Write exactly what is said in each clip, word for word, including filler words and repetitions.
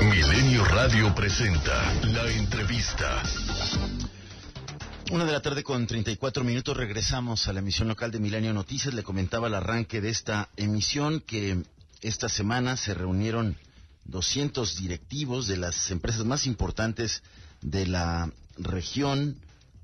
Milenio Radio presenta La Entrevista. Una de la tarde con treinta y cuatro minutos, regresamos a la emisión local de Milenio Noticias. Le comentaba al arranque de esta emisión que esta semana se reunieron doscientos directivos de las empresas más importantes de la región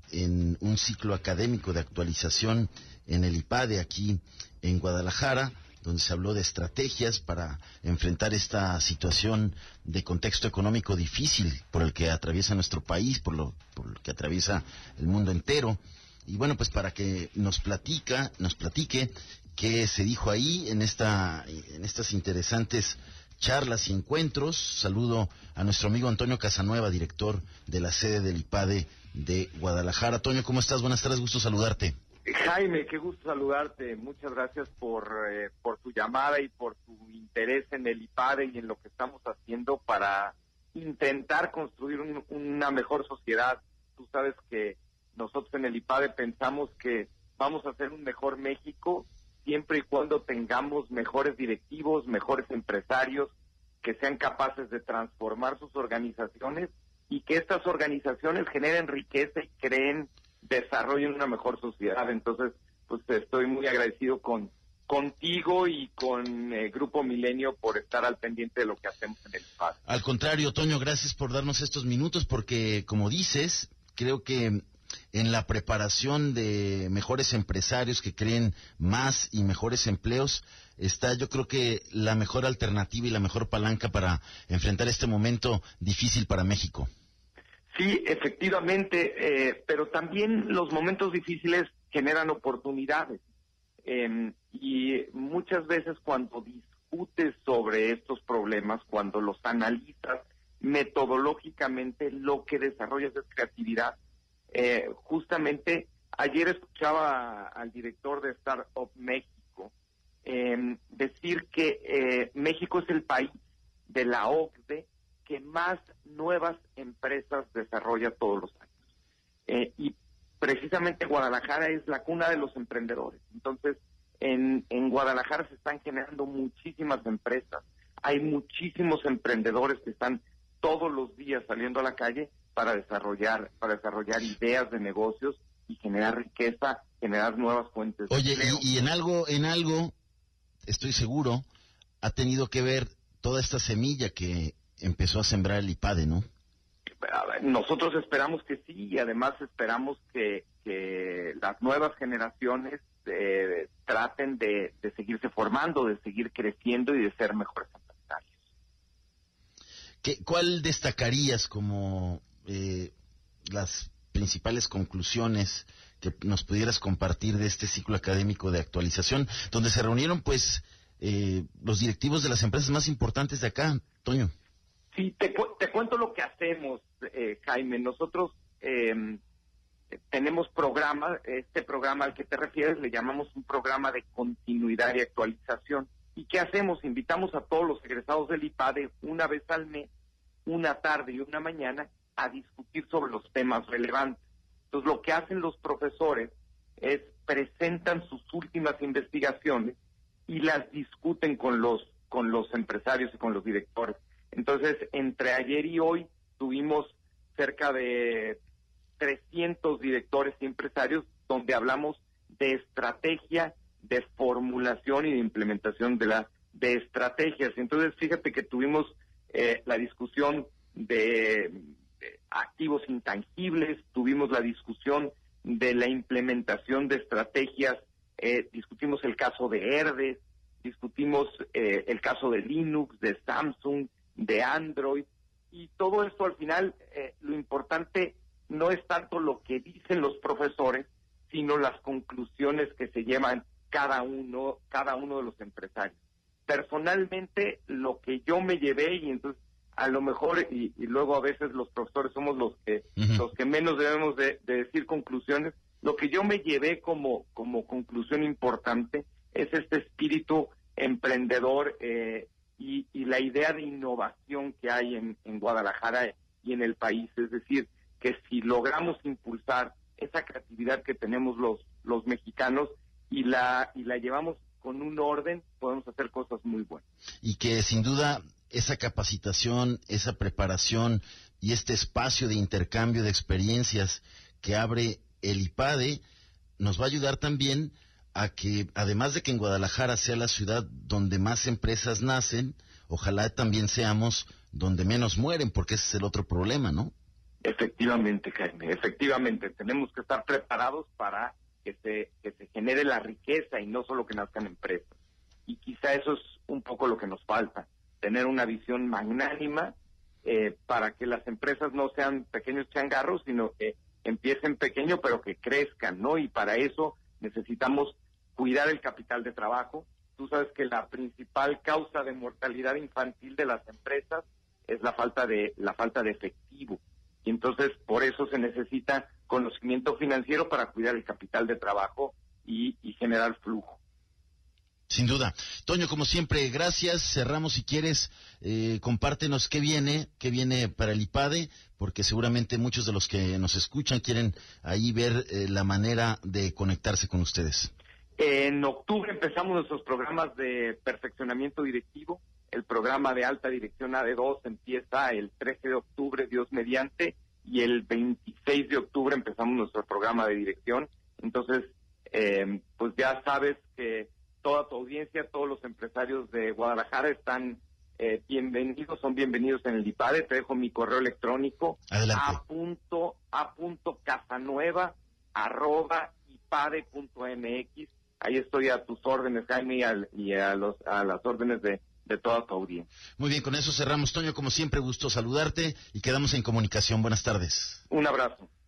en un ciclo académico de actualización en el IPADE aquí en Guadalajara, donde se habló de estrategias para enfrentar esta situación de contexto económico difícil por el que atraviesa nuestro país, por lo, por lo que atraviesa el mundo entero. Y bueno, pues para que nos platica, nos platique qué se dijo ahí en esta, en estas interesantes charlas y encuentros, saludo a nuestro amigo Antonio Casanueva, director de la sede del IPADE de Guadalajara. Toño, ¿cómo estás? Buenas tardes, gusto saludarte. Jaime, qué gusto saludarte. Muchas gracias por eh, por tu llamada y por tu interés en el IPADE y en lo que estamos haciendo para intentar construir un, una mejor sociedad. Tú sabes que nosotros en el IPADE pensamos que vamos a hacer un mejor México siempre y cuando tengamos mejores directivos, mejores empresarios que sean capaces de transformar sus organizaciones y que estas organizaciones generen riqueza y creen desarrollo en una mejor sociedad. Entonces, pues estoy muy agradecido con contigo y con eh, Grupo Milenio por estar al pendiente de lo que hacemos en el IPADE. Al contrario, Toño, gracias por darnos estos minutos porque, como dices, creo que en la preparación de mejores empresarios que creen más y mejores empleos está, yo creo que la mejor alternativa y la mejor palanca para enfrentar este momento difícil para México. Sí, efectivamente, eh, pero también los momentos difíciles generan oportunidades. Eh, y muchas veces cuando discutes sobre estos problemas, cuando los analizas metodológicamente, lo que desarrollas es creatividad. Eh, justamente ayer escuchaba al director de Startup México eh, decir que eh, México es el país de la O C D E que más nuevas empresas desarrolla todos los años. Eh, y precisamente Guadalajara es la cuna de los emprendedores. Entonces, en, en Guadalajara se están generando muchísimas empresas. Hay muchísimos emprendedores que están todos los días saliendo a la calle para desarrollar, para desarrollar ideas de negocios y generar riqueza, generar nuevas fuentes de Oye, empleo. y, y en algo, en algo, estoy seguro, ha tenido que ver toda esta semilla que empezó a sembrar el IPADE, ¿no? Nosotros esperamos que sí, y además esperamos que, que las nuevas generaciones eh, traten de, de seguirse formando, de seguir creciendo y de ser mejores empresarios. ¿Qué, ¿Cuál destacarías como eh, las principales conclusiones que nos pudieras compartir de este ciclo académico de actualización, donde se reunieron pues eh, los directivos de las empresas más importantes de acá, Toño? Sí, te, cu te cuento lo que hacemos, eh, Jaime. Nosotros eh, tenemos programa, este programa al que te refieres le llamamos un programa de continuidad y actualización. ¿Y qué hacemos? Invitamos a todos los egresados del IPADE una vez al mes, una tarde y una mañana, a discutir sobre los temas relevantes. Entonces, lo que hacen los profesores es presentan sus últimas investigaciones y las discuten con los con los empresarios y con los directores. Entonces, entre ayer y hoy tuvimos cerca de trescientos directores y empresarios donde hablamos de estrategia, de formulación y de implementación de la de estrategias. Entonces, fíjate que tuvimos eh, la discusión de, de activos intangibles, tuvimos la discusión de la implementación de estrategias, eh, discutimos el caso de Herdes, discutimos eh, el caso de Linux, de Samsung, de Android, y todo esto al final, eh, lo importante no es tanto lo que dicen los profesores, sino las conclusiones que se llevan cada uno, cada uno de los empresarios. Personalmente, lo que yo me llevé, y entonces a lo mejor, y, y luego a veces los profesores somos los que uh-huh. los que menos debemos de, de decir conclusiones, lo que yo me llevé como, como conclusión importante es este espíritu emprendedor, eh, Y, y la idea de innovación que hay en, en Guadalajara y en el país. Es decir, que si logramos impulsar esa creatividad que tenemos los los mexicanos y la y la llevamos con un orden, podemos hacer cosas muy buenas. Y que sin duda esa capacitación, esa preparación y este espacio de intercambio de experiencias que abre el IPADE nos va a ayudar también a que, además de que en Guadalajara sea la ciudad donde más empresas nacen, ojalá también seamos donde menos mueren, porque ese es el otro problema, ¿no? Efectivamente, Jaime, efectivamente, tenemos que estar preparados para que se, que se genere la riqueza y no solo que nazcan empresas. Y quizá eso es un poco lo que nos falta, tener una visión magnánima eh, para que las empresas no sean pequeños changarros, sino que empiecen pequeño pero que crezcan, ¿no? Y para eso necesitamos cuidar el capital de trabajo. Tú sabes que la principal causa de mortalidad infantil de las empresas es la falta de la falta de efectivo. Y entonces por eso se necesita conocimiento financiero para cuidar el capital de trabajo y, y generar flujo. Sin duda. Toño, como siempre, gracias. Cerramos, si quieres, eh, compártenos qué viene, qué viene para el IPADE, porque seguramente muchos de los que nos escuchan quieren ahí ver eh, la manera de conectarse con ustedes. En octubre empezamos nuestros programas de perfeccionamiento directivo. El programa de alta dirección A D dos empieza el trece de octubre, Dios mediante, y el veintiséis de octubre empezamos nuestro programa de dirección. Entonces, eh, pues ya sabes que toda tu audiencia, todos los empresarios de Guadalajara están eh, bienvenidos, son bienvenidos en el IPADE. Te dejo mi correo electrónico. Adelante. a punto a punto casanueva arroba ipade punto mx. Ahí estoy a tus órdenes, Jaime, y, al, y a, los, a las órdenes de, de toda tu audiencia. Muy bien, con eso cerramos. Toño, como siempre, gusto saludarte y quedamos en comunicación. Buenas tardes. Un abrazo.